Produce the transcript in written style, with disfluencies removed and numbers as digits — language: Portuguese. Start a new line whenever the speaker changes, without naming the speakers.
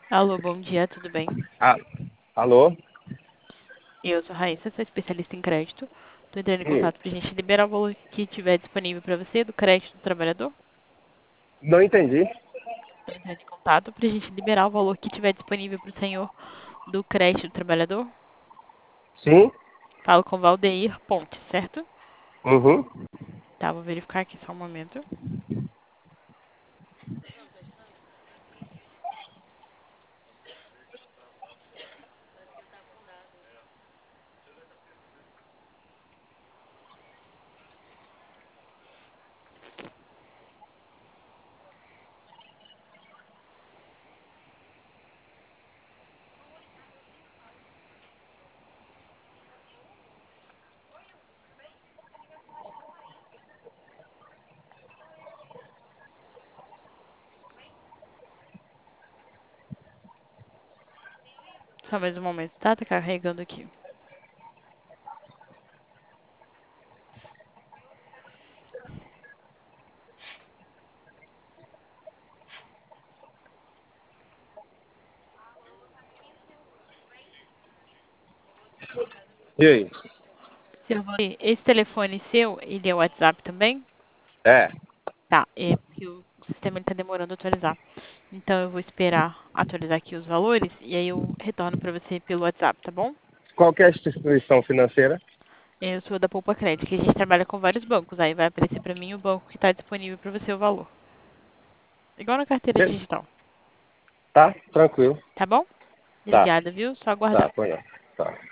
Alô, bom dia, tudo bem?
Ah, alô?
Eu sou a Raíssa, sou especialista em crédito. Estou entrando em
Hum,
contato para a gente liberar o valor que tiver disponível para você do crédito do trabalhador.
não entendi.
Estou entrando em contato para a gente liberar o valor que tiver disponível para o senhor do crédito do trabalhador.
Sim?
Falo com Valdeir Ponte, certo?
Uhum.
Tá, vou verificar aqui só um momento. Só mais um momento, tá? Tá carregando aqui.
E aí?
Seu Valdeir, esse telefone seu, ele é o WhatsApp também?
É,
Tá, é porque o sistema está demorando a atualizar. Então eu vou esperar atualizar aqui os valores e aí eu retorno para você pelo WhatsApp, tá bom?
qual que é a instituição financeira?
Eu sou da Poupa Crédito, que a gente trabalha com vários bancos. Aí vai aparecer para mim o banco que está disponível para você o valor. Igual na carteira
Be-
digital,
Tá, tranquilo.
tá bom?
Tá,
Obrigada, viu? Só
tá,
aguardar.
põe lá. Tá.